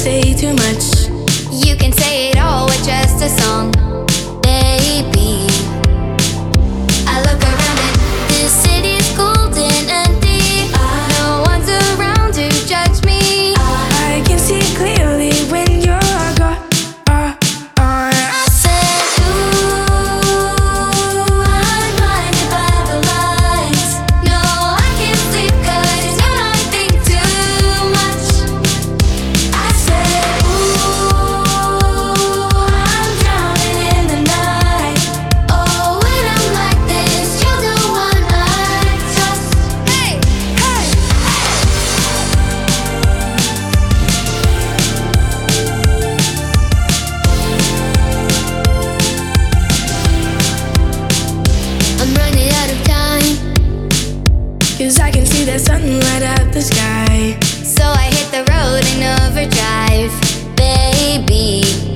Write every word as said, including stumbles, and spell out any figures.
say too much. You can say it all with just a song, baby. I look around and this city's golden and deep. No one's around to judge me. I can see clearly when you're gone. I said, ooh, I'm blinded by the lights. No, I can't sleep 'cause you know I think too much. I said, ooh, I'm drowning in the night. Oh, when I'm like this, you're the one I trust. Hey, hey, I'm running out of time, 'Cause I can see that sun light up the sky. so I hit the road in overdrive, baby.